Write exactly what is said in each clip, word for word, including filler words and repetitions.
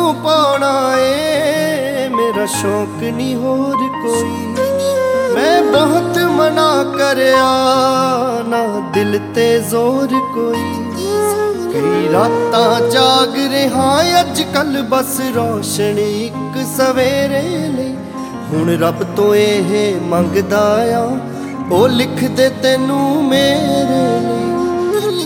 पाना ए मेरा शौक नहीं होर कोई। मैं बहुत मना करया ना दिल ते जोर कोई। कई रातां जाग रहा अज कल बस रोशनी एक सवेरे लई। हुण रब तो एह मंगदा आ ओ लिख दे तैनू मेरे लिए।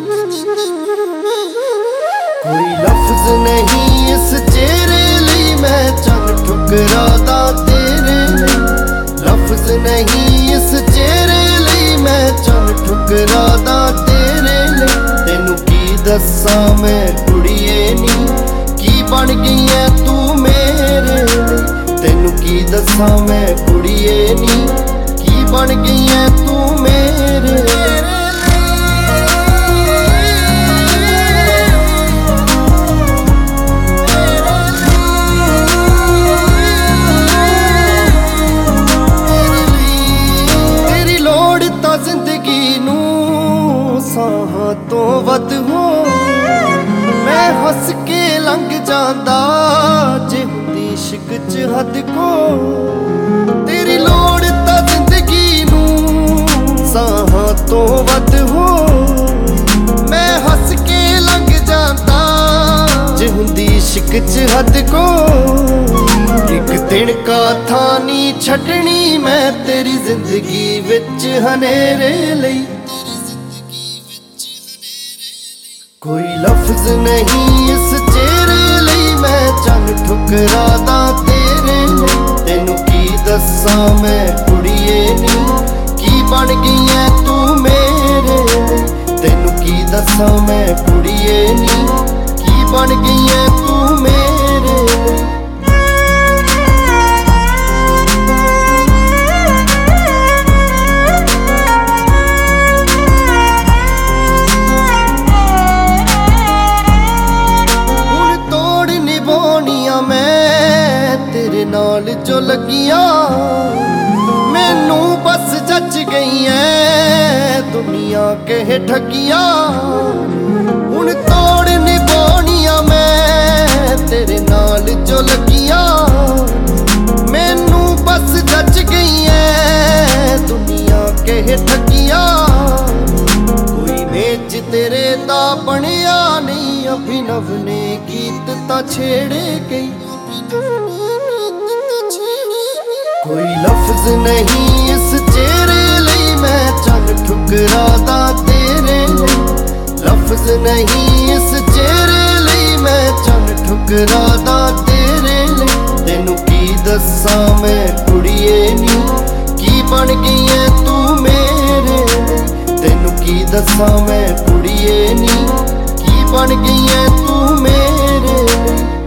कोई लफ्ज नहीं इस चेहरे लिए मैं चंग ठुकरादा तेरे लिए। लफ्ज नहीं इस चेहरे लिए मैं चंग ठुकरादा तेरे लिए। तेनू की दस्सां मैं कुड़िए नी की बन गई है तू मेरे लिए। तेनू की दस्सां मैं कुड़िए नी की बन गई है तू मेरे लिए। साहां तो वध हो मैं हस के लंघ जांदा जे हुंदी इश्क च हद को। तेरी लोड़ तां जिंदगी नूं साहां तो वध हो मैं हस के लंघ जांदा जे हुंदी इश्क च हद को। एक दिन का था नी छड्डनी मैं तेरी जिंदगी विच हनेरे लई। कोई लफ्ज नहीं इस चेहरे लिए मैं चंग ठुकरादा तेरे लिए। तेनू की दस्सां मैं कुड़िए नी की बन गई है तू मेरे लिए। तेनू की दस्सां मैं कुड़िए नी की बन गई है तू मेरे लिए। नाल जो लगियां मैनू बस जच गई है दुनिया कह ठगियां। हुण तोड़ निभाउणियां मैं तेरे नाल जो लगियां। मैनू बस जच गई है दुनिया कह ठगियां। कोई मेच तेरे दा बनिया नहीं अभिनव ने गीत तां छेड़े गई। कोई लफ्ज नहीं इस चेहरे लिए मैं चंग ठुकरादा तेरे लिए। लफ्ज नहीं इस चेहरे लिए मैं चंग ठुकरादा तेरे लिए। तेनू की दस्सां मैं कुड़िए नी की बन गई है तू मेरे लिए। तेनू की दस्सां मैं कुड़िए नी की बन गई है तू मेरे लिए।